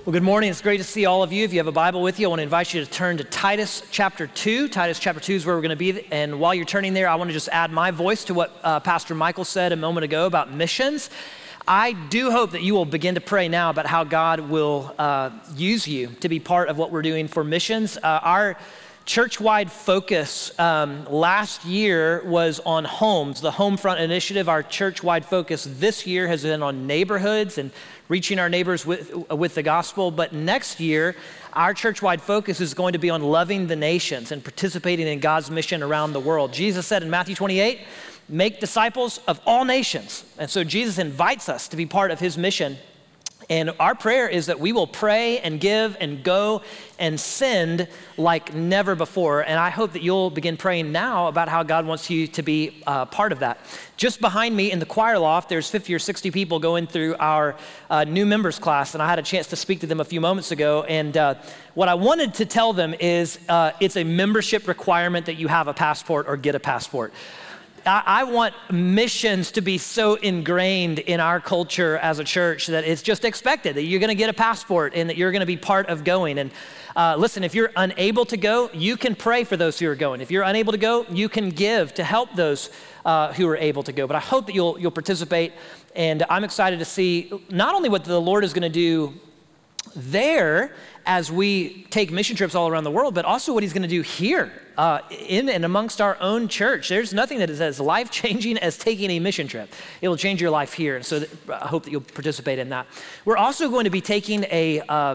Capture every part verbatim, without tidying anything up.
Well, good morning. It's great to see all of you. If you have a Bible with you, I want to invite you to turn to Titus chapter two. Titus chapter two is where we're going to be. And while you're turning there, I want to just add my voice to what uh, Pastor Michael said a moment ago about missions. I do hope that you will begin to pray now about how God will uh, use you to be part of what we're doing for missions. Uh, our church-wide focus um, last year was on homes, the Homefront Initiative. Our church-wide focus this year has been on neighborhoods and reaching our neighbors with, with the gospel. But next year, our church-wide focus is going to be on loving the nations and participating in God's mission around the world. Jesus said in Matthew twenty-eight, make disciples of all nations. And so Jesus invites us to be part of his mission. And our prayer is that we will pray and give and go and send like never before. And I hope that you'll begin praying now about how God wants you to be uh, part of that. Just behind me in the choir loft, there's fifty or sixty people going through our uh, new members class. And I had a chance to speak to them a few moments ago. And uh, what I wanted to tell them is uh, it's a membership requirement that you have a passport or get a passport. I want missions to be so ingrained in our culture as a church that it's just expected that you're going to get a passport and that you're going to be part of going. And uh, listen, if you're unable to go, you can pray for those who are going. If you're unable to go, you can give to help those uh, who are able to go. But I hope that you'll you'll participate. And I'm excited to see not only what the Lord is going to do there as we take mission trips all around the world, but also what he's going to do here uh, in and amongst our own church. There's nothing that is as life-changing as taking a mission trip. It will change your life here, and so that, I hope that you'll participate in that. We're also going to be taking a uh,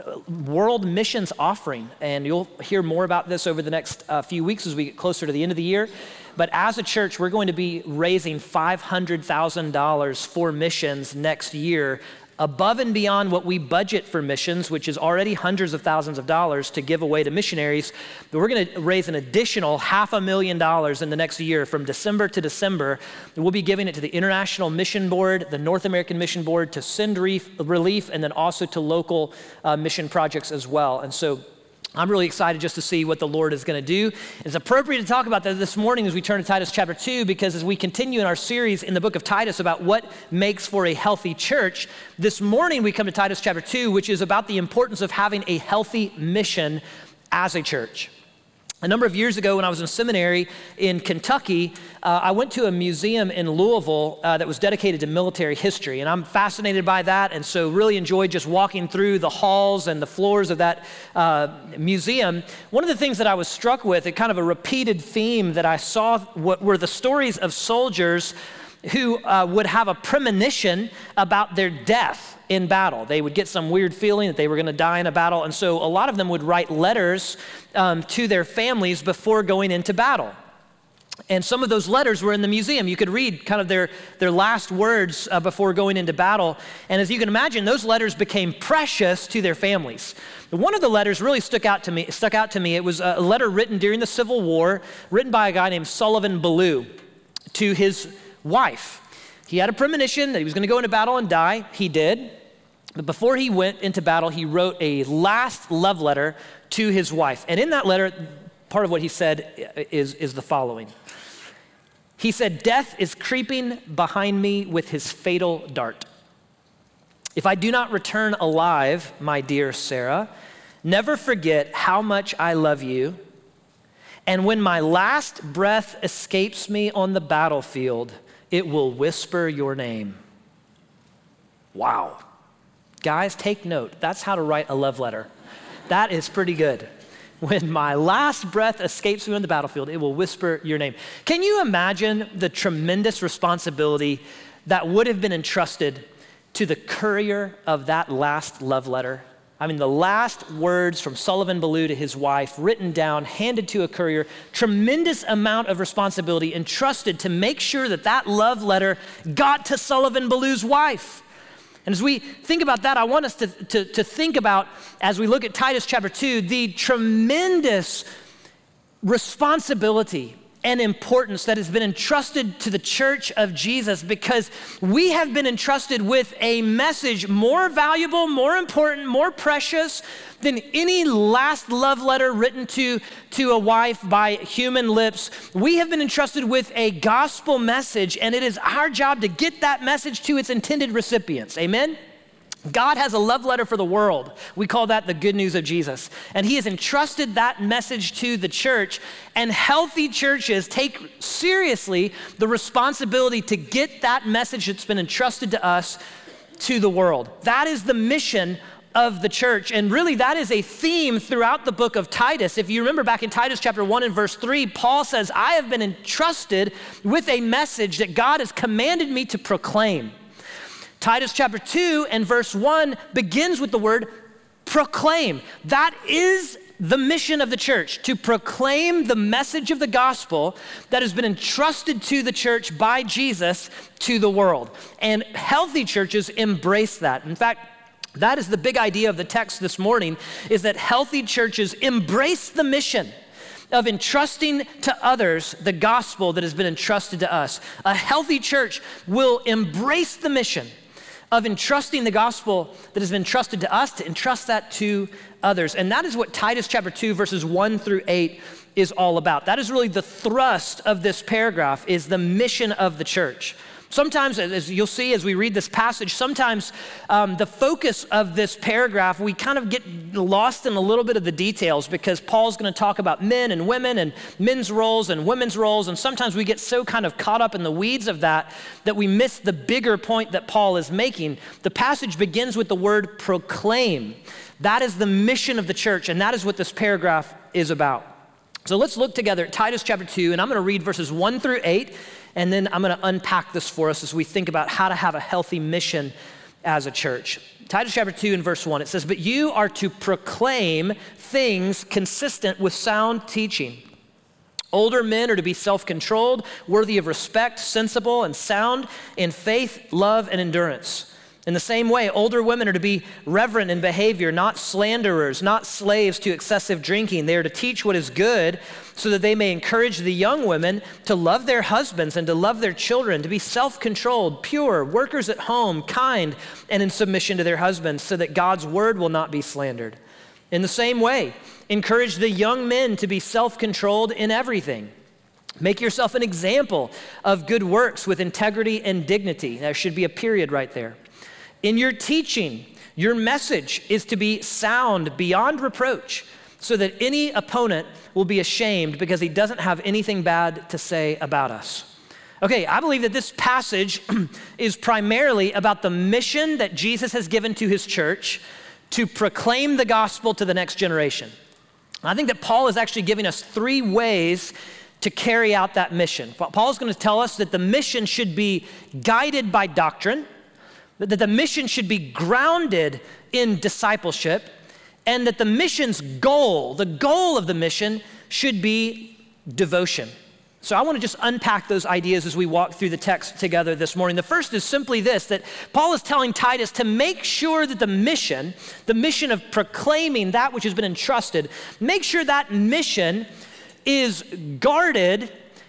world missions offering, and you'll hear more about this over the next uh, few weeks as we get closer to the end of the year. But as a church, we're going to be raising five hundred thousand dollars for missions next year, above and beyond what we budget for missions, which is already hundreds of thousands of dollars to give away to missionaries. But we're going to raise an additional half a million dollars in the next year from December to December. We'll be giving it to the International Mission Board, the North American Mission Board, to Send Relief, and then also to local uh, mission projects as well. And so I'm really excited just to see what the Lord is going to do. It's appropriate to talk about that this morning as we turn to Titus chapter two, because as we continue in our series in the book of Titus about what makes for a healthy church, this morning we come to Titus chapter two, which is about the importance of having a healthy mission as a church. A number of years ago when I was in seminary in Kentucky, uh, I went to a museum in Louisville uh, that was dedicated to military history, and I'm fascinated by that, and so really enjoyed just walking through the halls and the floors of that uh, museum. One of the things that I was struck with, a kind of a repeated theme that I saw, what were the stories of soldiers who uh, would have a premonition about their death in battle. They would get some weird feeling that they were going to die in a battle, and so a lot of them would write letters um, to their families before going into battle. And some of those letters were in the museum. You could read kind of their, their last words uh, before going into battle. And as you can imagine, those letters became precious to their families. One of the letters really stuck out to me. Stuck out to me. It was a letter written during the Civil War, written by a guy named Sullivan Ballou to his wife. He had a premonition that he was going to go into battle and die. He did. But before he went into battle, he wrote a last love letter to his wife. And in that letter, part of what he said is, is the following. He said, "Death is creeping behind me with his fatal dart. If I do not return alive, my dear Sarah, never forget how much I love you. And when my last breath escapes me on the battlefield, it will whisper your name." Wow. Guys, take note. That's how to write a love letter. That is pretty good. When my last breath escapes me on the battlefield, it will whisper your name. Can you imagine the tremendous responsibility that would have been entrusted to the courier of that last love letter? I mean, the last words from Sullivan Ballou to his wife, written down, handed to a courier, tremendous amount of responsibility entrusted to make sure that that love letter got to Sullivan Ballou's wife. And as we think about that, I want us to, to, to think about, as we look at Titus chapter two, the tremendous responsibility and importance that has been entrusted to the church of Jesus, because we have been entrusted with a message more valuable, more important, more precious than any last love letter written to, to a wife by human lips. We have been entrusted with a gospel message, and it is our job to get that message to its intended recipients. Amen? God has a love letter for the world. We call that the good news of Jesus. And he has entrusted that message to the church, and healthy churches take seriously the responsibility to get that message that's been entrusted to us to the world. That is the mission of the church. And really that is a theme throughout the book of Titus. If you remember back in Titus chapter one and verse three, Paul says, I have been entrusted with a message that God has commanded me to proclaim. Titus chapter two and verse one begins with the word proclaim. That is the mission of the church, to proclaim the message of the gospel that has been entrusted to the church by Jesus to the world. And healthy churches embrace that. In fact, that is the big idea of the text this morning, is that healthy churches embrace the mission of entrusting to others the gospel that has been entrusted to us. A healthy church will embrace the mission of entrusting the gospel that has been entrusted to us, to entrust that to others. And that is what Titus chapter two, verses one through eight is all about. That is really the thrust of this paragraph, is the mission of the church. Sometimes, as you'll see as we read this passage, sometimes um, the focus of this paragraph, we kind of get lost in a little bit of the details, because Paul's going to talk about men and women and men's roles and women's roles, and sometimes we get so kind of caught up in the weeds of that that we miss the bigger point that Paul is making. The passage begins with the word proclaim. That is the mission of the church, and that is what this paragraph is about. So let's look together at Titus chapter two, and I'm going to read verses one through eight, and then I'm going to unpack this for us as we think about how to have a healthy mission as a church. Titus chapter two and verse one, it says, "But you are to proclaim things consistent with sound teaching. Older men are to be self-controlled, worthy of respect, sensible, and sound in faith, love, and endurance. In the same way, older women are to be reverent in behavior, not slanderers, not slaves to excessive drinking. They are to teach what is good, so that they may encourage the young women to love their husbands and to love their children, to be self-controlled, pure, workers at home, kind, and in submission to their husbands, so that God's word will not be slandered. In the same way, encourage the young men to be self-controlled in everything. Make yourself an example of good works with integrity and dignity." There should be a period right there. "In your teaching, your message is to be sound beyond reproach, so that any opponent will be ashamed because he doesn't have anything bad to say about us." Okay, I believe that this passage is primarily about the mission that Jesus has given to his church to proclaim the gospel to the next generation. I think that Paul is actually giving us three ways to carry out that mission. Paul's going to tell us that the mission should be guided by doctrine, that the mission should be grounded in discipleship, and that the mission's goal, the goal of the mission, should be devotion. So I want to just unpack those ideas as we walk through the text together this morning. The first is simply this, that Paul is telling Titus to make sure that the mission, the mission of proclaiming that which has been entrusted, make sure that mission is guarded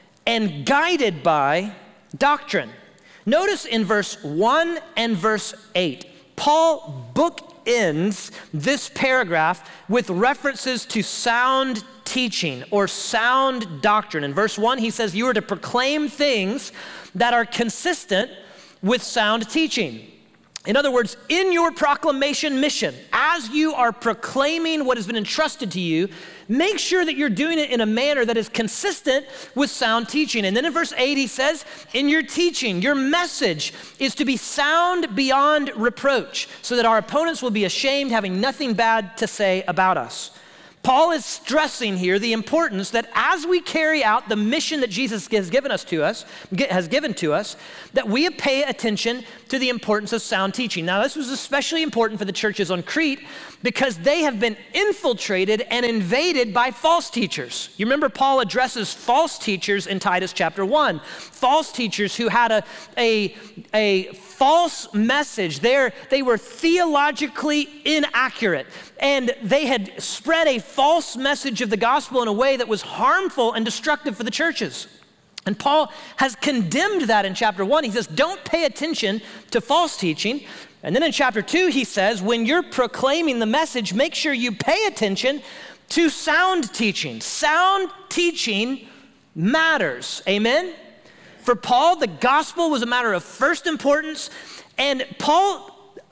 and guided by doctrine. Notice in verse one and verse eight, Paul bookends this paragraph with references to sound teaching or sound doctrine. In verse one, he says, "You are to proclaim things that are consistent with sound teaching." In other words, in your proclamation mission, as you are proclaiming what has been entrusted to you, make sure that you're doing it in a manner that is consistent with sound teaching. And then in verse eight, he says, in your teaching, your message is to be sound beyond reproach, so that our opponents will be ashamed, having nothing bad to say about us. Paul is stressing here the importance that as we carry out the mission that Jesus has given us to us, has given to us, that we pay attention to the importance of sound teaching. Now, this was especially important for the churches on Crete because they have been infiltrated and invaded by false teachers. You remember Paul addresses false teachers in Titus chapter one. False teachers who had a, a, a false message. They're, they were theologically inaccurate, and they had spread a false message of the gospel in a way that was harmful and destructive for the churches. And Paul has condemned that in chapter one. He says, don't pay attention to false teaching. And then in chapter two, he says, when you're proclaiming the message, make sure you pay attention to sound teaching. Sound teaching matters. Amen? For Paul, the gospel was a matter of first importance, and Paul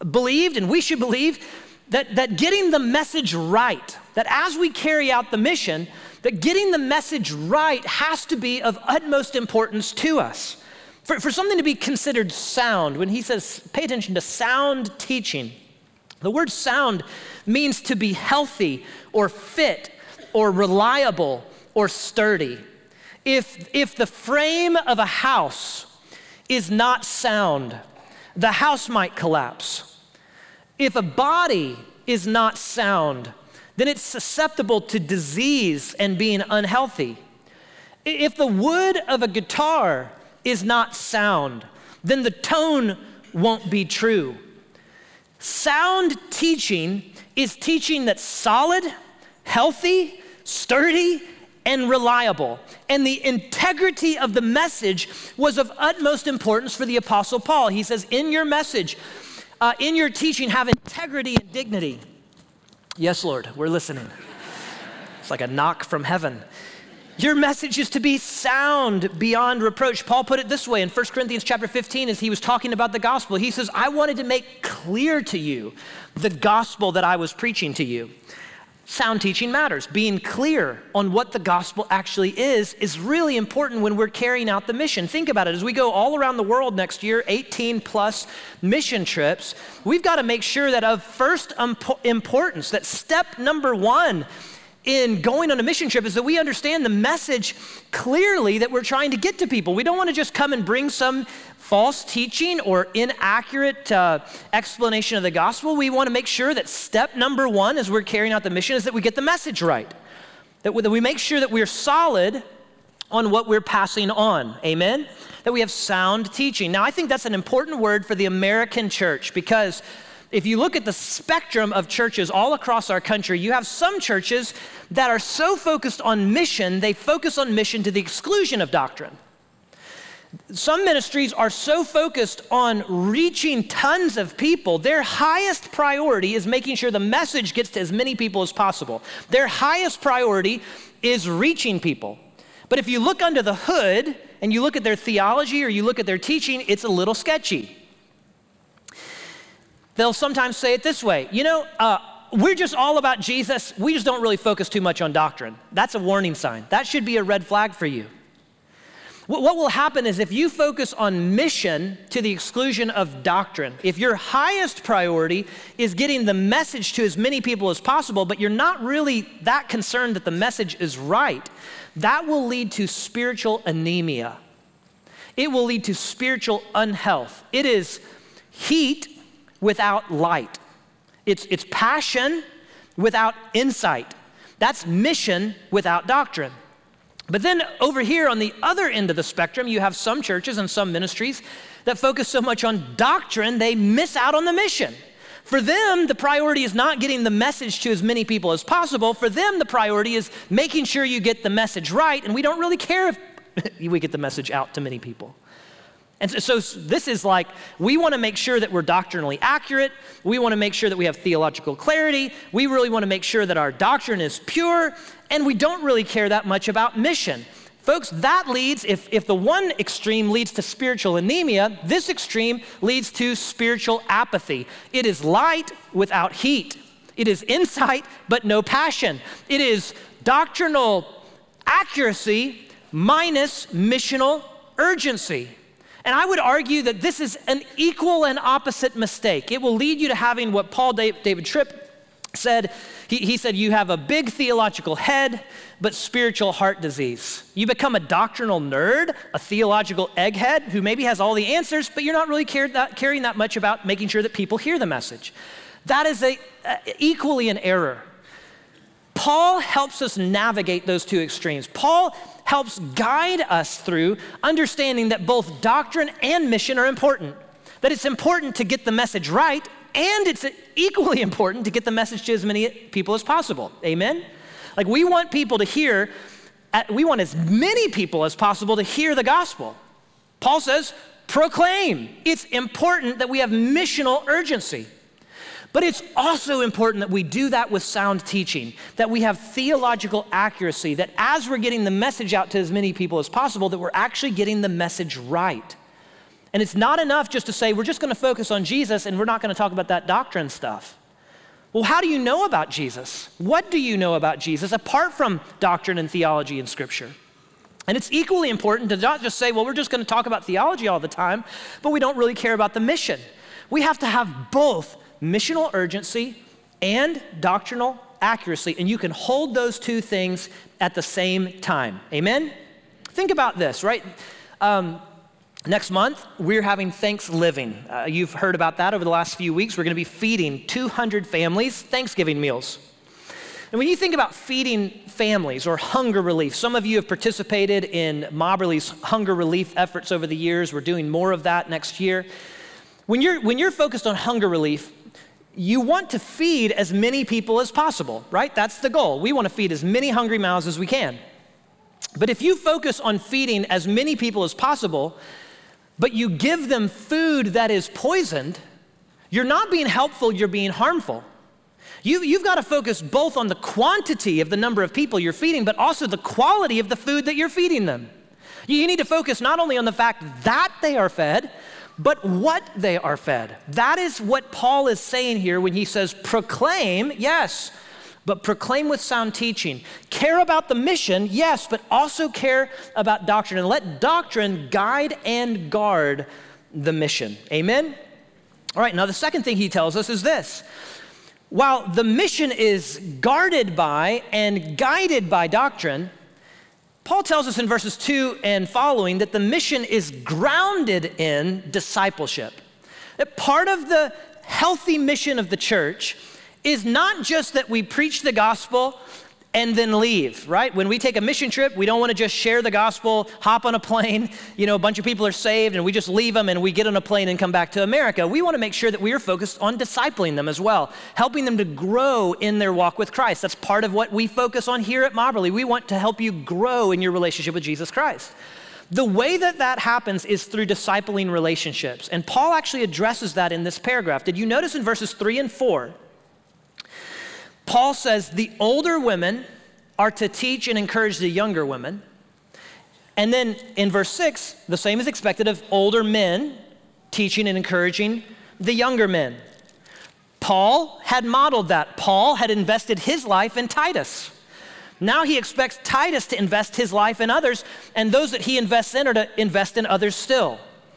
believed, and we should believe, that, that getting the message right, that as we carry out the mission, that getting the message right has to be of utmost importance to us. For, for something to be considered sound, when he says, pay attention to sound teaching, the word sound means to be healthy or fit or reliable or sturdy. If, if the frame of a house is not sound, the house might collapse. If a body is not sound, then it's susceptible to disease and being unhealthy. If the wood of a guitar is not sound, then the tone won't be true. Sound teaching is teaching that's solid, healthy, sturdy, and reliable. And the integrity of the message was of utmost importance for the Apostle Paul. He says, in your message, uh, in your teaching, have integrity and dignity. Yes, Lord, we're listening. It's like a knock from heaven. Your message is to be sound beyond reproach. Paul put it this way in First Corinthians chapter fifteen as he was talking about the gospel. He says, I wanted to make clear to you the gospel that I was preaching to you. Sound teaching matters. Being clear on what the gospel actually is is really important when we're carrying out the mission. Think about it. As we go all around the world next year, eighteen plus mission trips, we've got to make sure that of first importance, that step number one in going on a mission trip is that we understand the message clearly that we're trying to get to people. We don't want to just come and bring some false teaching or inaccurate uh, explanation of the gospel. We want to make sure that step number one as we're carrying out the mission is that we get the message right, that we, that we make sure that we're solid on what we're passing on, amen? That we have sound teaching. Now, I think that's an important word for the American church, because if you look at the spectrum of churches all across our country, you have some churches that are so focused on mission, they focus on mission to the exclusion of doctrine. Some ministries are so focused on reaching tons of people, their highest priority is making sure the message gets to as many people as possible. Their highest priority is reaching people. But if you look under the hood and you look at their theology or you look at their teaching, it's a little sketchy. They'll sometimes say it this way, you know, uh, we're just all about Jesus. We just don't really focus too much on doctrine. That's a warning sign. That should be a red flag for you. What will happen is if you focus on mission to the exclusion of doctrine, if your highest priority is getting the message to as many people as possible, but you're not really that concerned that the message is right, that will lead to spiritual anemia. It will lead to spiritual unhealth. It is heat without light. It's, it's passion without insight. That's mission without doctrine. But then over here on the other end of the spectrum, you have some churches and some ministries that focus so much on doctrine, they miss out on the mission. For them, the priority is not getting the message to as many people as possible. For them, the priority is making sure you get the message right, and we don't really care if we get the message out to many people. And so, so this is like, we want to make sure that we're doctrinally accurate. We want to make sure that we have theological clarity. We really want to make sure that our doctrine is pure, and we don't really care that much about mission. Folks, that leads, if, if the one extreme leads to spiritual anemia, this extreme leads to spiritual apathy. It is light without heat. It is insight, but no passion. It is doctrinal accuracy minus missional urgency. And I would argue that this is an equal and opposite mistake. It will lead you to having what Paul David Tripp said. He, he said, you have a big theological head, but spiritual heart disease. You become a doctrinal nerd, a theological egghead who maybe has all the answers, but you're not really cared that, caring that much about making sure that people hear the message. That is a, a, equally an error. Paul helps us navigate those two extremes. Paul helps guide us through understanding that both doctrine and mission are important, that it's important to get the message right, and it's equally important to get the message to as many people as possible. Amen? Like, we want people to hear, we want as many people as possible to hear the gospel. Paul says, proclaim. It's important that we have missional urgency. But it's also important that we do that with sound teaching, that we have theological accuracy, that as we're getting the message out to as many people as possible, that we're actually getting the message right. And it's not enough just to say, we're just gonna focus on Jesus and we're not gonna talk about that doctrine stuff. Well, how do you know about Jesus? What do you know about Jesus apart from doctrine and theology and scripture? And it's equally important to not just say, well, we're just gonna talk about theology all the time, but we don't really care about the mission. We have to have both missional urgency and doctrinal accuracy, and you can hold those two things at the same time. Amen? Think about this, right? Um, next month, we're having Thanksgiving. Uh, you've heard about that over the last few weeks. We're gonna be feeding two hundred families Thanksgiving meals. And when you think about feeding families or hunger relief, some of you have participated in Mobberly's hunger relief efforts over the years. We're doing more of that next year. When you're, when you're focused on hunger relief, you want to feed as many people as possible, right? That's the goal. We want to feed as many hungry mouths as we can. But if you focus on feeding as many people as possible, but you give them food that is poisoned, you're not being helpful, you're being harmful. You, you've got to focus both on the quantity of the number of people you're feeding, but also the quality of the food that you're feeding them. You need to focus not only on the fact that they are fed, but what they are fed. That is what Paul is saying here when he says, proclaim, yes, but proclaim with sound teaching. Care about the mission, yes, but also care about doctrine, and let doctrine guide and guard the mission. Amen? All right, now the second thing he tells us is this. While the mission is guarded by and guided by doctrine, Paul tells us in verses two and following that the mission is grounded in discipleship. That part of the healthy mission of the church is not just that we preach the gospel and then leave, right? When we take a mission trip, we don't want to just share the gospel, hop on a plane, you know, a bunch of people are saved and we just leave them and we get on a plane and come back to America. We want to make sure that we are focused on discipling them as well, helping them to grow in their walk with Christ. That's part of what we focus on here at Mobberly. We want to help you grow in your relationship with Jesus Christ. The way that that happens is through discipling relationships. And Paul actually addresses that in this paragraph. Did you notice in verses three and four, Paul says the older women are to teach and encourage the younger women. And then in verse six, the same is expected of older men teaching and encouraging the younger men. Paul had modeled that. Paul had invested his life in Titus. Now he expects Titus to invest his life in others, and those that he invests in are to invest in others still.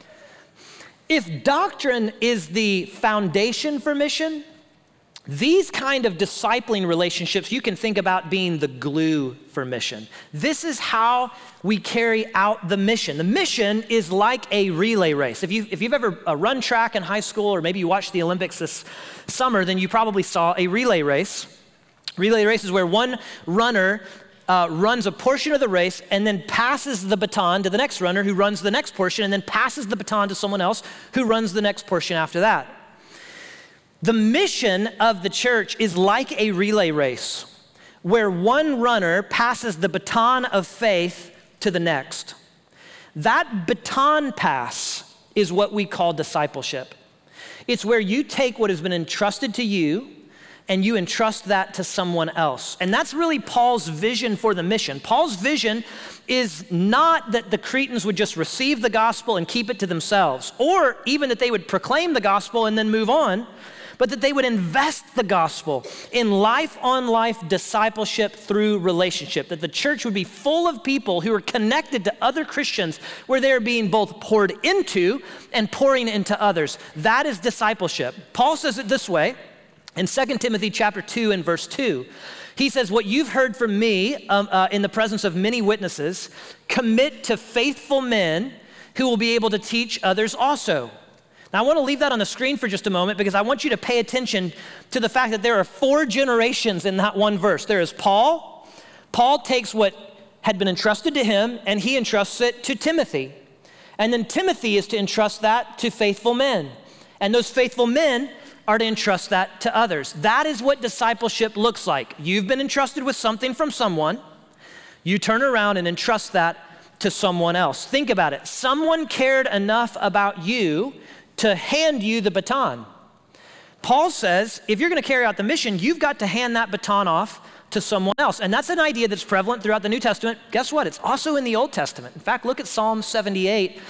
If doctrine is the foundation for mission, these kind of discipling relationships you can think about being the glue for mission. This is how we carry out the mission. The mission is like a relay race. If, you, if you've ever uh, run track in high school, or maybe you watched the Olympics this summer, then you probably saw a relay race. Relay race is where one runner uh, runs a portion of the race and then passes the baton to the next runner who runs the next portion, and then passes the baton to someone else who runs the next portion after that. The mission of the church is like a relay race where one runner passes the baton of faith to the next. That baton pass is what we call discipleship. It's where you take what has been entrusted to you and you entrust that to someone else. And that's really Paul's vision for the mission. Paul's vision is not that the Cretans would just receive the gospel and keep it to themselves, or even that they would proclaim the gospel and then move on, but that they would invest the gospel in life-on-life discipleship through relationship, that the church would be full of people who are connected to other Christians, where they're being both poured into and pouring into others. That is discipleship. Paul says it this way in Second Timothy chapter two and verse two. He says, what you've heard from me um, uh, in the presence of many witnesses, commit to faithful men who will be able to teach others also. Now, I want to leave that on the screen for just a moment because I want you to pay attention to the fact that there are four generations in that one verse. There is Paul. Paul takes what had been entrusted to him and he entrusts it to Timothy. And then Timothy is to entrust that to faithful men. And those faithful men are to entrust that to others. That is what discipleship looks like. You've been entrusted with something from someone. You turn around and entrust that to someone else. Think about it. Someone cared enough about you to hand you the baton. Paul says, if you're going to carry out the mission, you've got to hand that baton off to someone else. And that's an idea that's prevalent throughout the New Testament. Guess what? It's also in the Old Testament. In fact, look at Psalm seventy-eight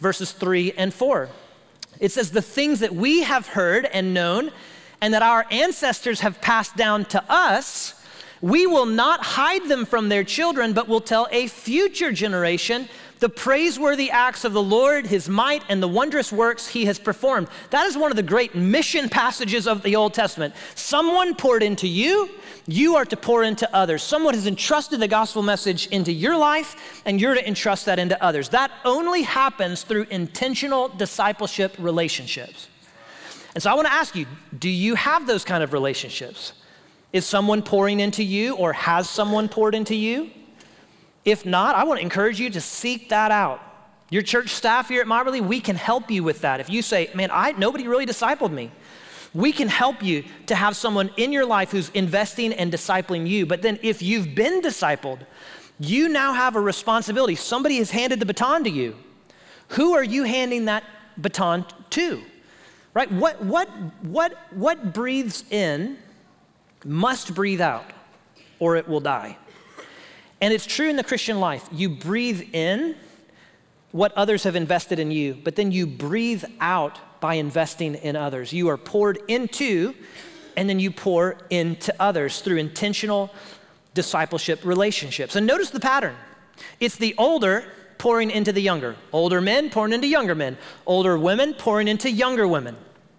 verses three and four. It says, the things that we have heard and known and that our ancestors have passed down to us, we will not hide them from their children, but will tell a future generation the praiseworthy acts of the Lord, his might, and the wondrous works he has performed. That is one of the great mission passages of the Old Testament. Someone poured into you, you are to pour into others. Someone has entrusted the gospel message into your life, and you're to entrust that into others. That only happens through intentional discipleship relationships. And so I want to ask you, do you have those kind of relationships? Is someone pouring into you, or has someone poured into you? If not, I want to encourage you to seek that out. Your church staff here at Mobberly, we can help you with that. If you say, man, I nobody really discipled me, we can help you to have someone in your life who's investing and discipling you. But then if you've been discipled, you now have a responsibility. Somebody has handed the baton to you. Who are you handing that baton to? Right? What, what, what, what breathes in must breathe out, or it will die. And it's true in the Christian life. You breathe in what others have invested in you, but then you breathe out by investing in others. You are poured into, and then you pour into others through intentional discipleship relationships. And notice the pattern. It's the older pouring into the younger. Older men pouring into younger men. Older women pouring into younger women.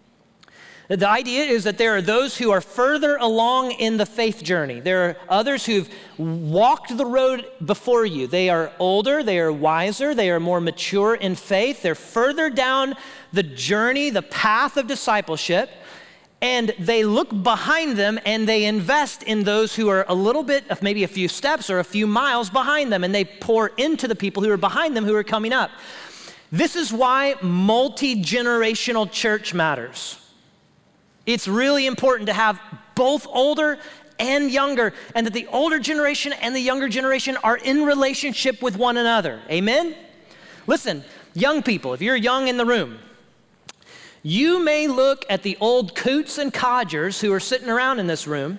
The idea is that there are those who are further along in the faith journey. There are others who've walked the road before you. They are older, they are wiser, they are more mature in faith. They're further down the journey, the path of discipleship, and they look behind them and they invest in those who are a little bit of maybe a few steps or a few miles behind them, and they pour into the people who are behind them who are coming up. This is why multi-generational church matters. It's really important to have both older and younger, and that the older generation and the younger generation are in relationship with one another. Amen? Listen, young people, if you're young in the room, you may look at the old coots and codgers who are sitting around in this room,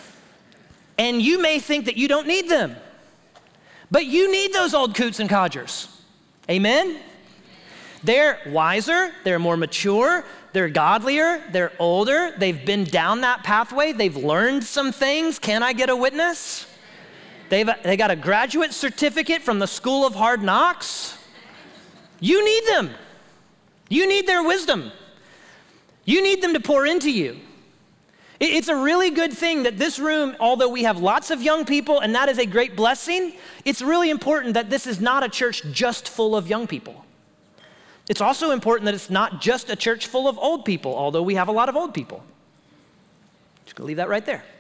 and you may think that you don't need them. But you need those old coots and codgers. Amen? They're wiser, they're more mature, they're godlier, they're older, they've been down that pathway, they've learned some things. Can I get a witness? They've they got a graduate certificate from the School of Hard Knocks. You need them. You need their wisdom. You need them to pour into you. It's a really good thing that this room, although we have lots of young people, and that is a great blessing, it's really important that this is not a church just full of young people. It's also important that it's not just a church full of old people, although we have a lot of old people. Just gonna leave that right there.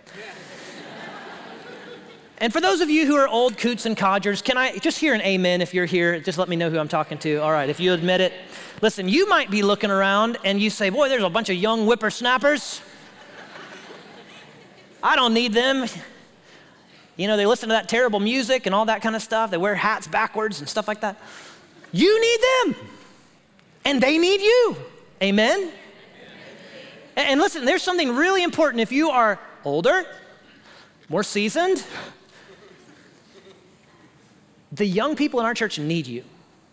And for those of you who are old coots and codgers, can I just hear an amen if you're here? Just let me know who I'm talking to. All right, if you admit it. Listen, you might be looking around and you say, boy, there's a bunch of young whippersnappers. I don't need them. You know, they listen to that terrible music and all that kind of stuff. They wear hats backwards and stuff like that. You need them. And they need you. Amen? And listen, there's something really important. If you are older, more seasoned, the young people in our church need you.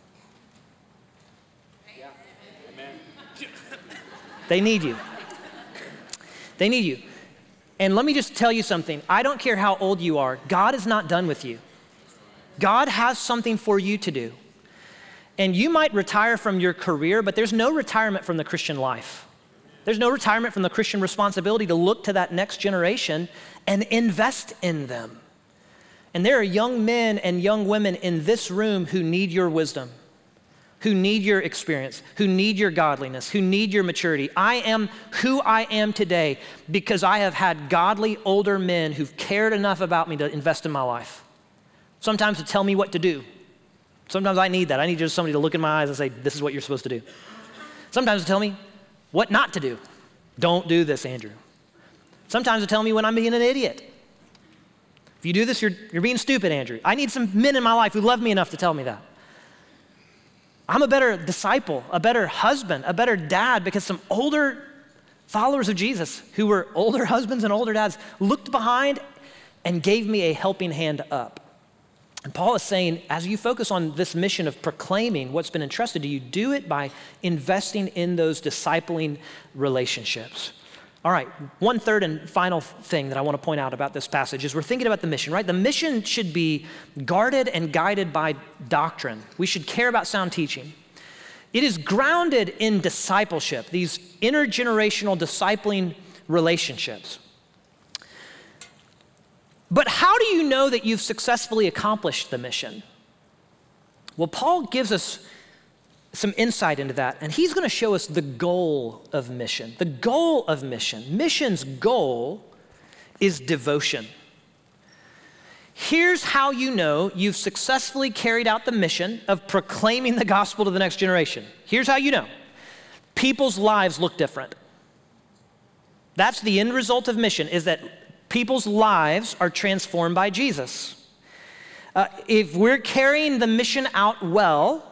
They need you. They need you. And let me just tell you something. I don't care how old you are. God is not done with you. God has something for you to do. And you might retire from your career, but there's no retirement from the Christian life. There's no retirement from the Christian responsibility to look to that next generation and invest in them. And there are young men and young women in this room who need your wisdom, who need your experience, who need your godliness, who need your maturity. I am who I am today because I have had godly older men who've cared enough about me to invest in my life. Sometimes to tell me what to do. Sometimes I need that. I need just somebody to look in my eyes and say, this is what you're supposed to do. Sometimes to tell me what not to do. Don't do this, Andrew. Sometimes to tell me when I'm being an idiot. If you do this, you're, you're being stupid, Andrew. I need some men in my life who love me enough to tell me that. I'm a better disciple, a better husband, a better dad because some older followers of Jesus who were older husbands and older dads looked behind and gave me a helping hand up. And Paul is saying, as you focus on this mission of proclaiming what's been entrusted to you, do it by investing in those discipling relationships. All right, one third and final thing that I want to point out about this passage is we're thinking about the mission, right? The mission should be guarded and guided by doctrine. We should care about sound teaching. It is grounded in discipleship, these intergenerational discipling relationships. But how do you know that you've successfully accomplished the mission? Well, Paul gives us some insight into that, and he's going to show us the goal of mission. The goal of mission. Mission's goal is devotion. Here's how you know you've successfully carried out the mission of proclaiming the gospel to the next generation. Here's how you know. People's lives look different. That's the end result of mission, is that people's lives are transformed by Jesus. Uh, if we're carrying the mission out well,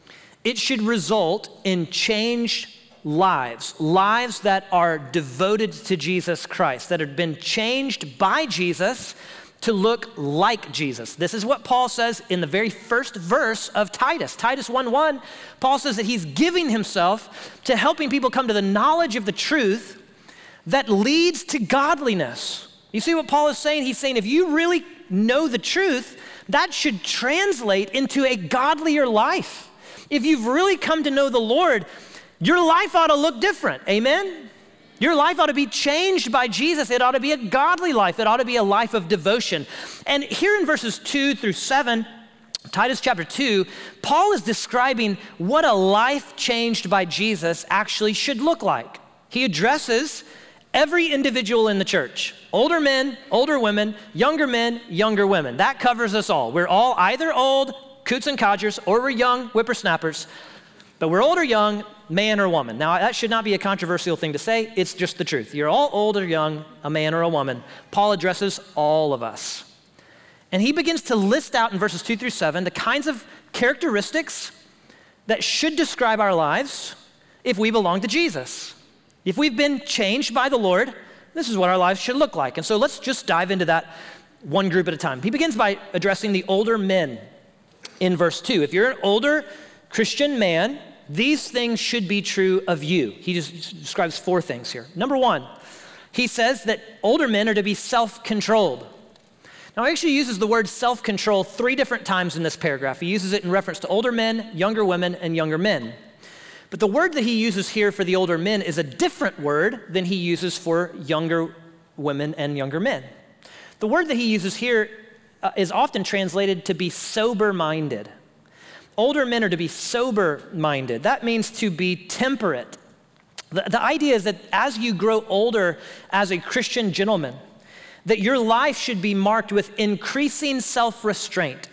it should result in changed lives, lives that are devoted to Jesus Christ, that have been changed by Jesus to look like Jesus. This is what Paul says in the very first verse of Titus. Titus one one, Paul says that he's giving himself to helping people come to the knowledge of the truth that leads to godliness. You see what Paul is saying? He's saying if you really know the truth, that should translate into a godlier life. If you've really come to know the Lord, your life ought to look different, amen? Your life ought to be changed by Jesus. It ought to be a godly life. It ought to be a life of devotion. And here in verses two through seven, Titus chapter two, Paul is describing what a life changed by Jesus actually should look like. He addresses every individual in the church, older men, older women, younger men, younger women. That covers us all. We're all either old, coots and codgers, or we're young whippersnappers, but we're old or young, man or woman. Now, that should not be a controversial thing to say. It's just the truth. You're all old or young, a man or a woman. Paul addresses all of us. And he begins to list out in verses two through seven the kinds of characteristics that should describe our lives if we belong to Jesus. If we've been changed by the Lord, this is what our lives should look like. And so let's just dive into that one group at a time. He begins by addressing the older men in verse two. If you're an older Christian man, these things should be true of you. He just describes four things here. Number one, he says that older men are to be self-controlled. Now, he actually uses the word self-control three different times in this paragraph. He uses it in reference to older men, younger women, and younger men. But the word that he uses here for the older men is a different word than he uses for younger women and younger men. The word that he uses here uh, is often translated to be sober-minded. Older men are to be sober-minded. That means to be temperate. The, the idea is that as you grow older as a Christian gentleman, that your life should be marked with increasing self-restraint,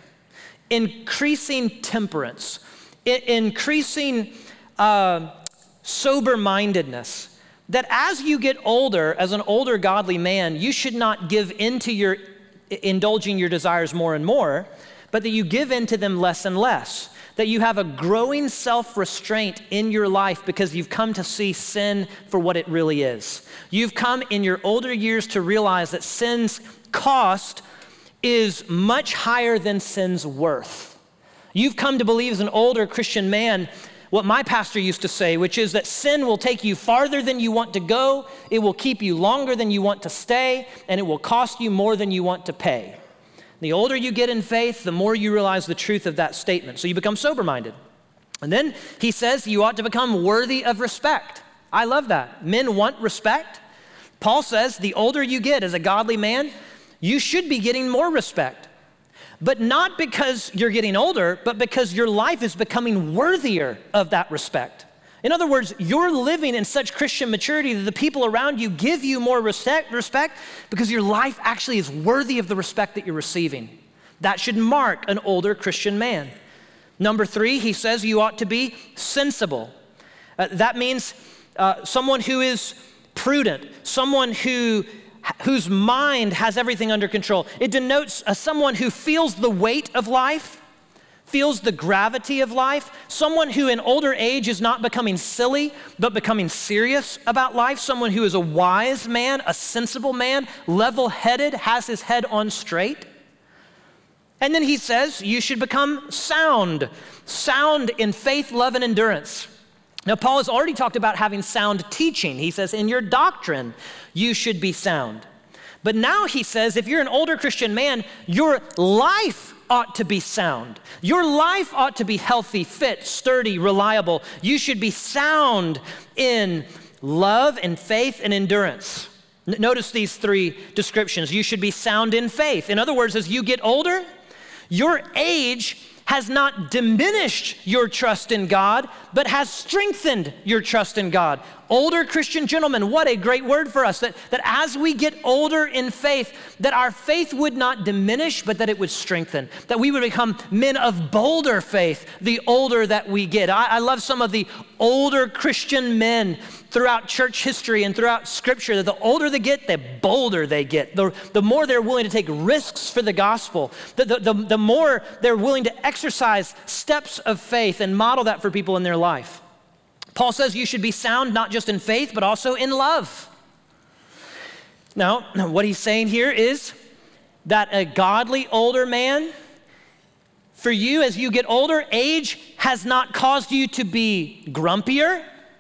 increasing temperance, I- increasing uh, sober-mindedness. That as you get older, as an older godly man, you should not give into your indulging your desires more and more, but that you give into them less and less. That you have a growing self-restraint in your life because you've come to see sin for what it really is. You've come in your older years to realize that sin's cost is much higher than sin's worth. You've come to believe as an older Christian man what my pastor used to say, which is that sin will take you farther than you want to go, it will keep you longer than you want to stay, and it will cost you more than you want to pay. The older you get in faith, the more you realize the truth of that statement. So you become sober-minded. And then he says you ought to become worthy of respect. I love that. Men want respect. Paul says the older you get as a godly man, you should be getting more respect. But not because you're getting older, but because your life is becoming worthier of that respect. In other words, you're living in such Christian maturity that the people around you give you more respect, respect because your life actually is worthy of the respect that you're receiving. That should mark an older Christian man. Number three, he says you ought to be sensible. Uh, that means uh, someone who is prudent, someone who whose mind has everything under control. It denotes uh, someone who feels the weight of life, feels the gravity of life, someone who in older age is not becoming silly, but becoming serious about life, someone who is a wise man, a sensible man, level-headed, has his head on straight. And then he says you should become sound, sound in faith, love, and endurance. Now, Paul has already talked about having sound teaching. He says in your doctrine, you should be sound. But now he says if you're an older Christian man, your life ought to be sound. Your life ought to be healthy, fit, sturdy, reliable. You should be sound in love and faith and endurance. N- notice these three descriptions. You should be sound in faith. In other words, as you get older, your age has not diminished your trust in God, but has strengthened your trust in God. Older Christian gentlemen, what a great word for us, that, that as we get older in faith, that our faith would not diminish, but that it would strengthen, that we would become men of bolder faith the older that we get. I, I love some of the older Christian men throughout church history and throughout scripture, that the older they get, the bolder they get. The, the more they're willing to take risks for the gospel, the, the, the, the more they're willing to exercise steps of faith and model that for people in their life. Paul says you should be sound not just in faith, but also in love. Now, what he's saying here is that a godly older man, for you as you get older, age has not caused you to be grumpier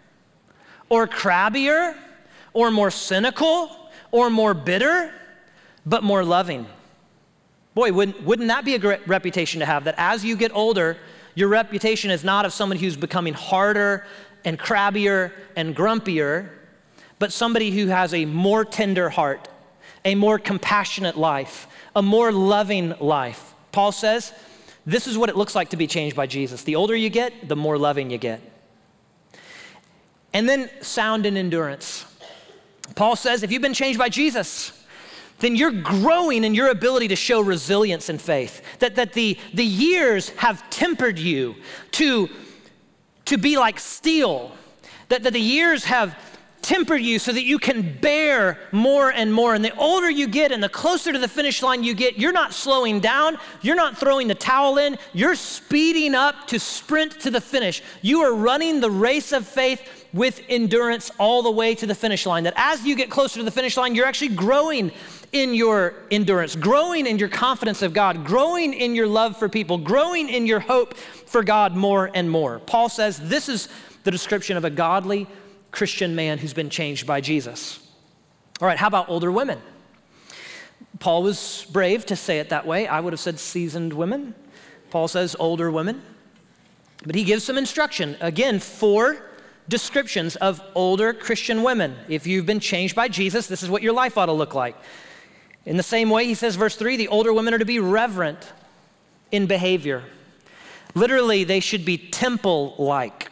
or crabbier or more cynical or more bitter, but more loving. Boy, wouldn't, wouldn't that be a great reputation to have, that as you get older, your reputation is not of someone who's becoming harder and crabbier and grumpier, but somebody who has a more tender heart, a more compassionate life, a more loving life. Paul says, this is what it looks like to be changed by Jesus. The older you get, the more loving you get. And then sound in endurance. Paul says, if you've been changed by Jesus, then you're growing in your ability to show resilience in faith. That, that the, the years have tempered you to to be like steel, that, that the years have tempered you so that you can bear more and more. And the older you get and the closer to the finish line you get, you're not slowing down, you're not throwing the towel in, you're speeding up to sprint to the finish. You are running the race of faith with endurance all the way to the finish line. That as you get closer to the finish line, you're actually growing in your endurance, growing in your confidence of God, growing in your love for people, growing in your hope for God more and more. Paul says this is the description of a godly Christian man who's been changed by Jesus. All right, how about older women? Paul was brave to say it that way. I would have said seasoned women. Paul says older women. But he gives some instruction. Again, four descriptions of older Christian women. If you've been changed by Jesus, this is what your life ought to look like. In the same way, he says, verse three, the older women are to be reverent in behavior. Literally, they should be temple-like.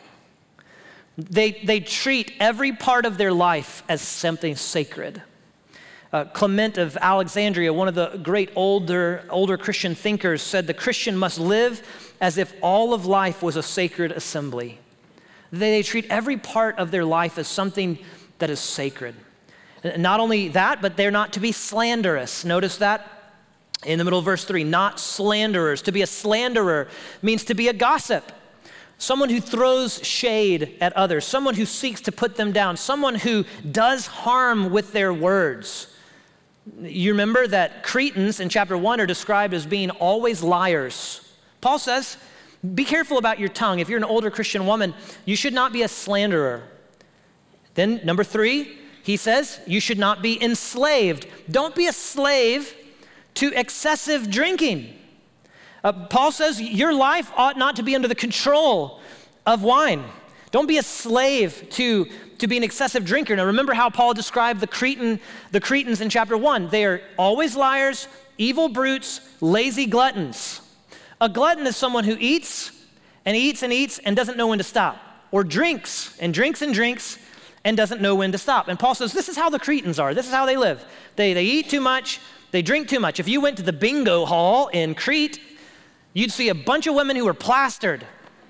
They, they treat every part of their life as something sacred. Uh, Clement of Alexandria, one of the great older, older Christian thinkers, said the Christian must live as if all of life was a sacred assembly. They, they treat every part of their life as something that is sacred. Not only that, but they're not to be slanderous. Notice that in the middle of verse three, not slanderers. To be a slanderer means to be a gossip, someone who throws shade at others, someone who seeks to put them down, someone who does harm with their words. You remember that Cretans in chapter one are described as being always liars. Paul says, be careful about your tongue. If you're an older Christian woman, you should not be a slanderer. Then number three, he says, you should not be enslaved. Don't be a slave to excessive drinking. Uh, Paul says your life ought not to be under the control of wine. Don't be a slave to, to be an excessive drinker. Now remember how Paul described the Cretan, the Cretans in chapter one. They are always liars, evil brutes, lazy gluttons. A glutton is someone who eats and eats and eats and doesn't know when to stop, or drinks and drinks and drinks and doesn't know when to stop. And Paul says, this is how the Cretans are. This is how they live. They, they eat too much. They drink too much. If you went to the bingo hall in Crete, you'd see a bunch of women who were plastered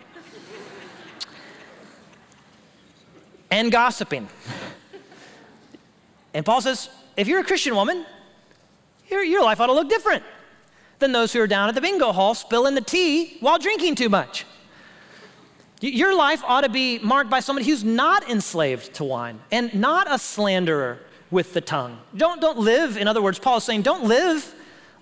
and gossiping. And Paul says, if you're a Christian woman, your, your life ought to look different than those who are down at the bingo hall spilling the tea while drinking too much. Your life ought to be marked by somebody who's not enslaved to wine and not a slanderer with the tongue. Don't, don't live, in other words, Paul is saying, don't live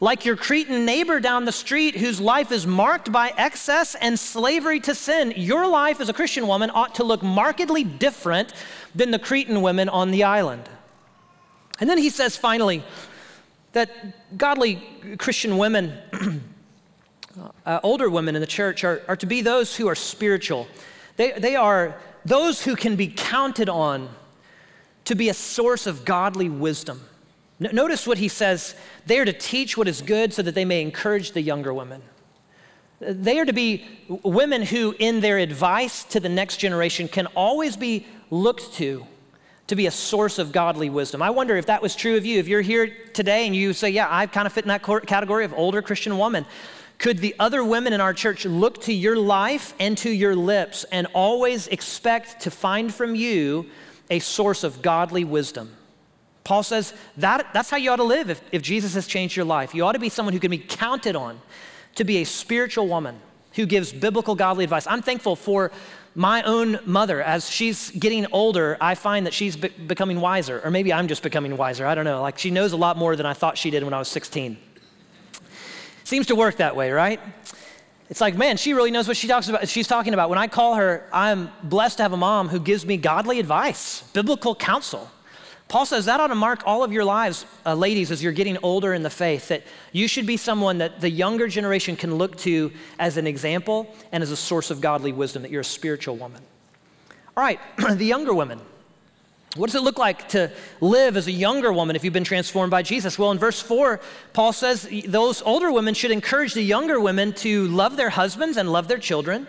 Like your Cretan neighbor down the street whose life is marked by excess and slavery to sin, your life as a Christian woman ought to look markedly different than the Cretan women on the island. And then he says finally that godly Christian women, uh, older women in the church, are, are to be those who are spiritual. They, they are those who can be counted on to be a source of godly wisdom. Notice what he says. They are to teach what is good so that they may encourage the younger women. They are to be women who, in their advice to the next generation, can always be looked to to be a source of godly wisdom. I wonder if that was true of you. If you're here today and you say, yeah, I kind of fit in that category of older Christian woman, could the other women in our church look to your life and to your lips and always expect to find from you a source of godly wisdom? Paul says that that's how you ought to live if, if Jesus has changed your life. You ought to be someone who can be counted on to be a spiritual woman who gives biblical godly advice. I'm thankful for my own mother. As she's getting older, I find that she's be- becoming wiser, or maybe I'm just becoming wiser. I don't know. Like, she knows a lot more than I thought she did when I was sixteen. Seems to work that way, right? It's like, man, she really knows what she talks about. She's talking about. When I call her, I'm blessed to have a mom who gives me godly advice, biblical counsel. Paul says that ought to mark all of your lives, uh, ladies, as you're getting older in the faith, that you should be someone that the younger generation can look to as an example and as a source of godly wisdom, that you're a spiritual woman. All right, the younger women. What does it look like to live as a younger woman if you've been transformed by Jesus? Well, in verse four, Paul says those older women should encourage the younger women to love their husbands and love their children,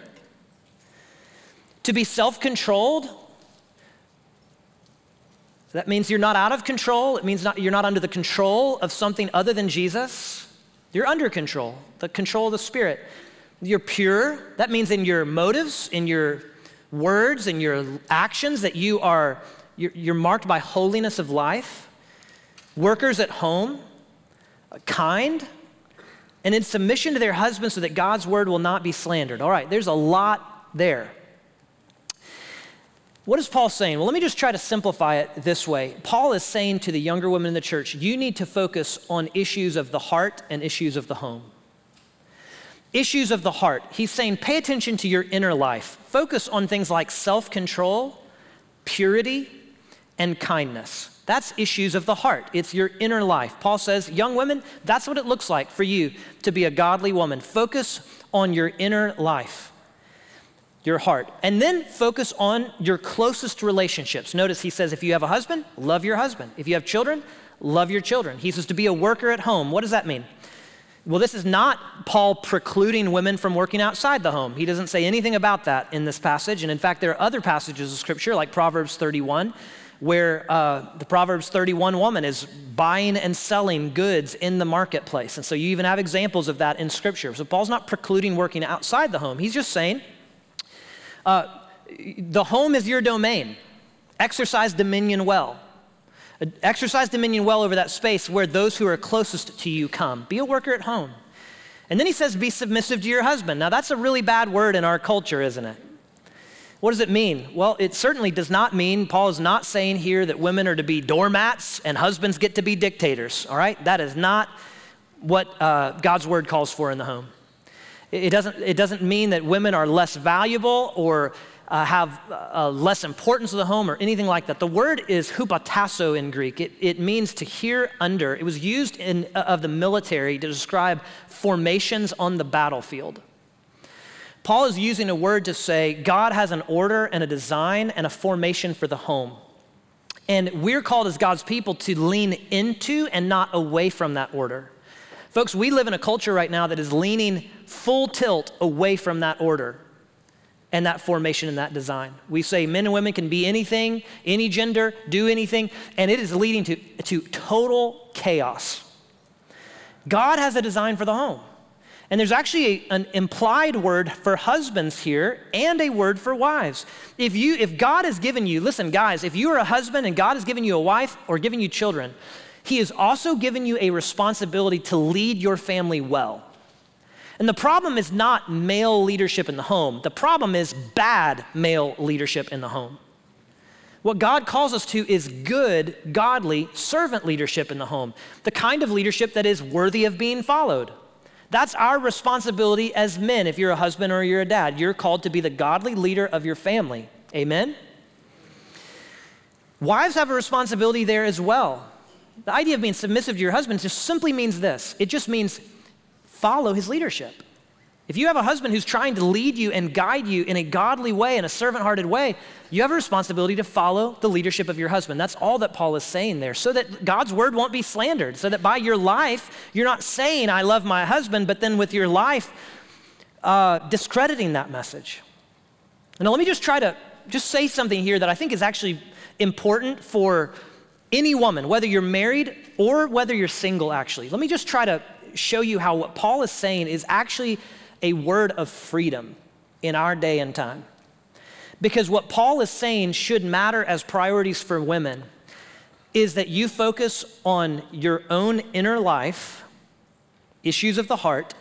to be self-controlled. That means you're not out of control. It means not, you're not under the control of something other than Jesus. You're under control, the control of the Spirit. You're pure. That means in your motives, in your words, in your actions, that you are, you're, you're marked by holiness of life. Workers at home, kind, and in submission to their husbands so that God's word will not be slandered. All right, there's a lot there. What is Paul saying? Well, let me just try to simplify it this way. Paul is saying to the younger women in the church, you need to focus on issues of the heart and issues of the home. Issues of the heart. He's saying, pay attention to your inner life. Focus on things like self-control, purity, and kindness. That's issues of the heart. It's your inner life. Paul says, young women, that's what it looks like for you to be a godly woman. Focus on your inner life. Your heart. And then focus on your closest relationships. Notice he says, if you have a husband, love your husband. If you have children, love your children. He says to be a worker at home. What does that mean? Well, this is not Paul precluding women from working outside the home. He doesn't say anything about that in this passage. And in fact, there are other passages of scripture like Proverbs thirty-one, where uh, the Proverbs thirty-one woman is buying and selling goods in the marketplace. And so you even have examples of that in scripture. So Paul's not precluding working outside the home. He's just saying, Uh, the home is your domain. Exercise dominion well. Exercise dominion well over that space where those who are closest to you come. Be a worker at home. And then he says, be submissive to your husband. Now that's a really bad word in our culture, isn't it? What does it mean? Well, it certainly does not mean, Paul is not saying here that women are to be doormats and husbands get to be dictators, all right? That is not what uh, God's word calls for in the home. It doesn't, it doesn't mean that women are less valuable or uh, have uh, less importance to the home or anything like that. The word is hupotasso in Greek. It, it means to hear under. It was used in, uh, of the military to describe formations on the battlefield. Paul is using a word to say God has an order and a design and a formation for the home. And we're called as God's people to lean into and not away from that order. Folks, we live in a culture right now that is leaning full tilt away from that order and that formation and that design. We say men and women can be anything, any gender, do anything, and it is leading to, to total chaos. God has a design for the home. And there's actually a, an implied word for husbands here and a word for wives. If you, if God has given you, listen guys, if you are a husband and God has given you a wife or given you children, He has also given you a responsibility to lead your family well. And the problem is not male leadership in the home. The problem is bad male leadership in the home. What God calls us to is good, godly servant leadership in the home, the kind of leadership that is worthy of being followed. That's our responsibility as men. If you're a husband or you're a dad, you're called to be the godly leader of your family. Amen? Wives have a responsibility there as well. The idea of being submissive to your husband just simply means this. It just means follow his leadership. If you have a husband who's trying to lead you and guide you in a godly way, in a servant-hearted way, you have a responsibility to follow the leadership of your husband. That's all that Paul is saying there, so that God's word won't be slandered, so that by your life, you're not saying, I love my husband, but then with your life, uh, discrediting that message. And now let me just try to just say something here that I think is actually important for any woman, whether you're married or whether you're single, actually. Let me just try to show you how what Paul is saying is actually a word of freedom in our day and time. Because what Paul is saying should matter as priorities for women is that you focus on your own inner life, issues of the heart,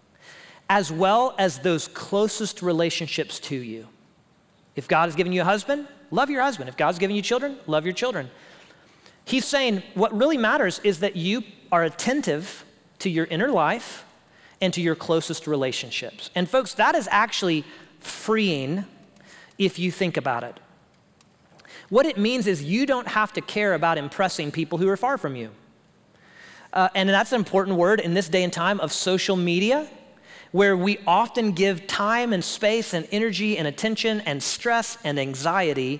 as well as those closest relationships to you. If God has given you a husband, love your husband. If God's given you children, love your children. He's saying what really matters is that you are attentive to your inner life and to your closest relationships. And folks, that is actually freeing if you think about it. What it means is you don't have to care about impressing people who are far from you. Uh, and that's an important word in this day and time of social media, where we often give time and space and energy and attention and stress and anxiety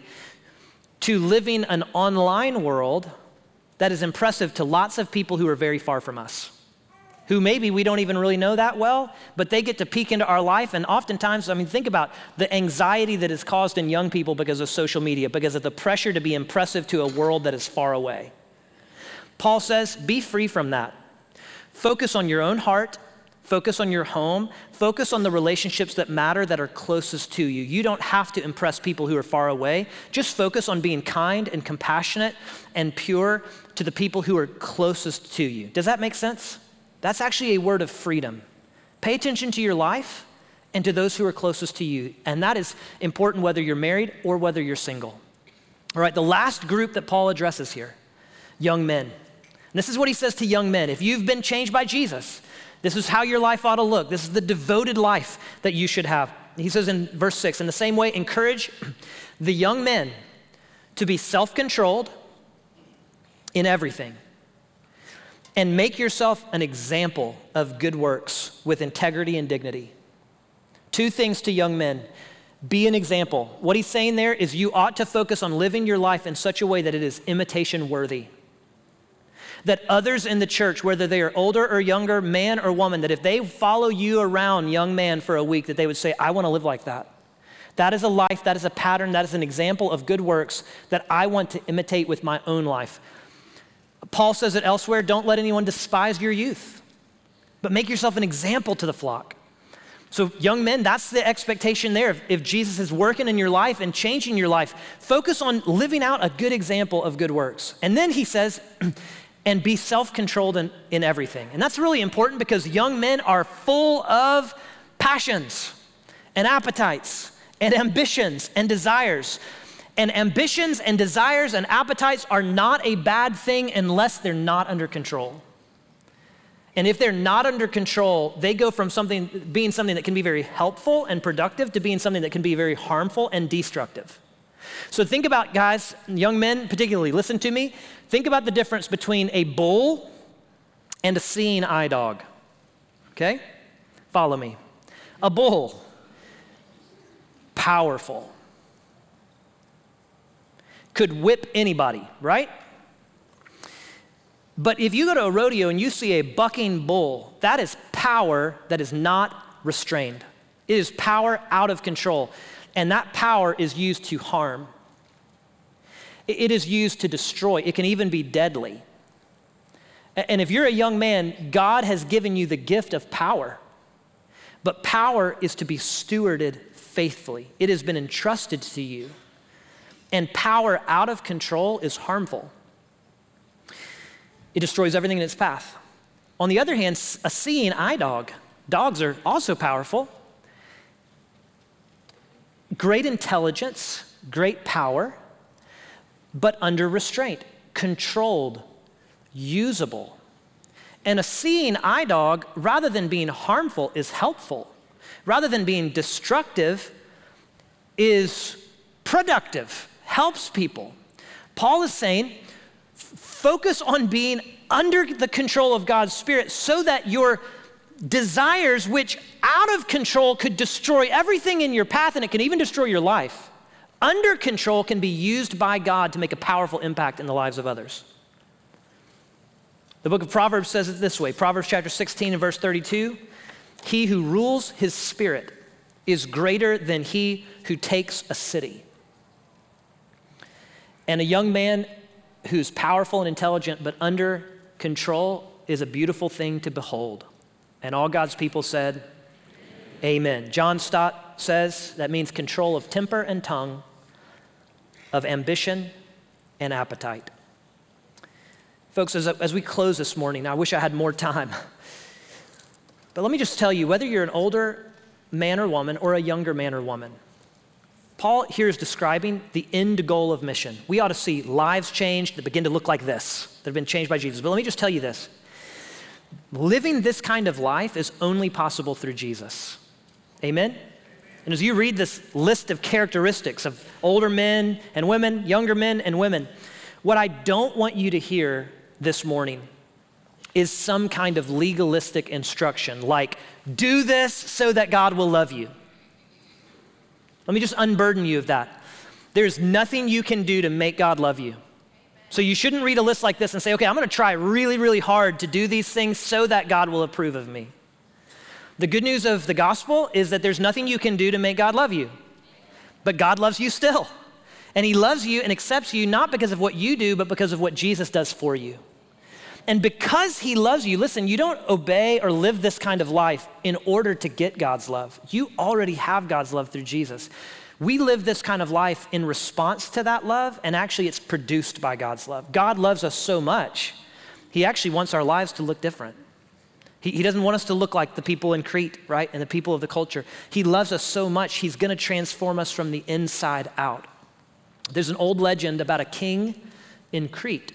to living an online world that is impressive to lots of people who are very far from us, who maybe we don't even really know that well, but they get to peek into our life. And oftentimes, I mean, think about the anxiety that is caused in young people because of social media, because of the pressure to be impressive to a world that is far away. Paul says, be free from that. Focus on your own heart, focus on your home, focus on the relationships that matter, that are closest to you. You don't have to impress people who are far away. Just focus on being kind and compassionate and pure to the people who are closest to you. Does that make sense? That's actually a word of freedom. Pay attention to your life and to those who are closest to you. And that is important whether you're married or whether you're single. All right, the last group that Paul addresses here, young men. And this is what he says to young men. If you've been changed by Jesus, this is how your life ought to look. This is the devoted life that you should have. He says in verse six, in the same way, encourage the young men to be self-controlled in everything, and make yourself an example of good works with integrity and dignity. Two things to young men. Be an example. What he's saying there is you ought to focus on living your life in such a way that it is imitation worthy. That others in the church, whether they are older or younger, man or woman, that if they follow you around, young man, for a week, that they would say, I want to live like that. That is a life, that is a pattern, that is an example of good works that I want to imitate with my own life. Paul says it elsewhere, don't let anyone despise your youth, but make yourself an example to the flock. So young men, that's the expectation there. If, if Jesus is working in your life and changing your life, focus on living out a good example of good works. And then he says, and be self-controlled in, in everything. And that's really important because young men are full of passions and appetites and ambitions and desires. And ambitions and desires and appetites are not a bad thing unless they're not under control. And if they're not under control, they go from something being something that can be very helpful and productive to being something that can be very harmful and destructive. So think about, guys, young men particularly, listen to me. Think about the difference between a bull and a seeing eye dog, okay? Follow me. A bull, powerful, could whip anybody, right? But if you go to a rodeo and you see a bucking bull, that is power that is not restrained. It is power out of control. And that power is used to harm. It is used to destroy. It can even be deadly. And if you're a young man, God has given you the gift of power. But power is to be stewarded faithfully. It has been entrusted to you. And power out of control is harmful. It destroys everything in its path. On the other hand, a seeing eye dog, dogs are also powerful. Great intelligence, great power, but under restraint, controlled, usable. And a seeing eye dog, rather than being harmful, is helpful. Rather than being destructive, is productive, helps people. Paul is saying, focus on being under the control of God's Spirit so that your desires, which out of control could destroy everything in your path, and it can even destroy your life, under control can be used by God to make a powerful impact in the lives of others. The book of Proverbs says it this way, Proverbs chapter sixteen and verse thirty-two, he who rules his spirit is greater than he who takes a city. And a young man who's powerful and intelligent but under control is a beautiful thing to behold. And all God's people said, amen. John Stott says that means control of temper and tongue, of ambition and appetite. Folks, as, as we close this morning, I wish I had more time. But let me just tell you, whether you're an older man or woman or a younger man or woman, Paul here is describing the end goal of mission. We ought to see lives changed that begin to look like this, that have been changed by Jesus. But let me just tell you this. Living this kind of life is only possible through Jesus. Amen? And as you read this list of characteristics of older men and women, younger men and women, what I don't want you to hear this morning is some kind of legalistic instruction like, do this so that God will love you. Let me just unburden you of that. There's nothing you can do to make God love you. So you shouldn't read a list like this and say, okay, I'm gonna try really, really hard to do these things so that God will approve of me. The good news of the gospel is that there's nothing you can do to make God love you, but God loves you still. And he loves you and accepts you not because of what you do, but because of what Jesus does for you. And because he loves you, listen, you don't obey or live this kind of life in order to get God's love. You already have God's love through Jesus. We live this kind of life in response to that love, and actually it's produced by God's love. God loves us so much, he actually wants our lives to look different. He, he doesn't want us to look like the people in Crete, right, and the people of the culture. He loves us so much, he's gonna transform us from the inside out. There's an old legend about a king in Crete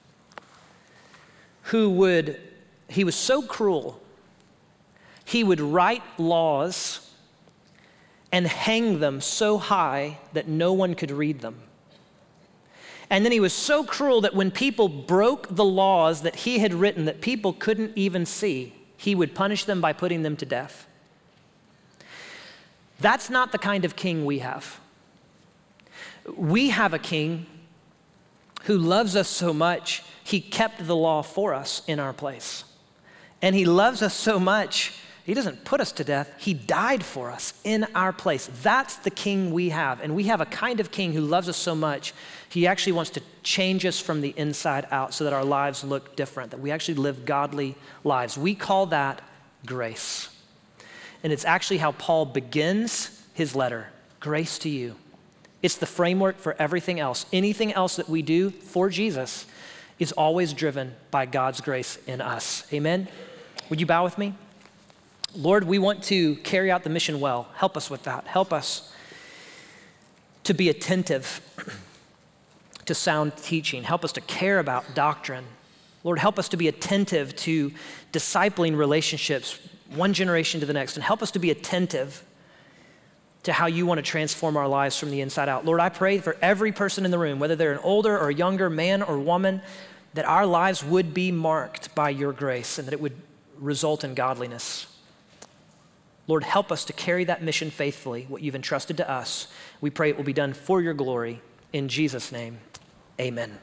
who would, he was so cruel, he would write laws and hang them so high that no one could read them. And then he was so cruel that when people broke the laws that he had written that people couldn't even see, he would punish them by putting them to death. That's not the kind of king we have. We have a king who loves us so much, he kept the law for us in our place. And he loves us so much, he doesn't put us to death, he died for us in our place. That's the king we have. And we have a kind of king who loves us so much, he actually wants to change us from the inside out so that our lives look different, that we actually live godly lives. We call that grace. And it's actually how Paul begins his letter, grace to you. It's the framework for everything else. Anything else that we do for Jesus is always driven by God's grace in us. Amen? Would you bow with me? Lord, we want to carry out the mission well. Help us with that. Help us to be attentive to sound teaching. Help us to care about doctrine. Lord, help us to be attentive to discipling relationships, one generation to the next, and help us to be attentive to how you want to transform our lives from the inside out. Lord, I pray for every person in the room, whether they're an older or younger man or woman, that our lives would be marked by your grace and that it would result in godliness. Lord, help us to carry that mission faithfully, what you've entrusted to us. We pray it will be done for your glory. In Jesus' name, amen.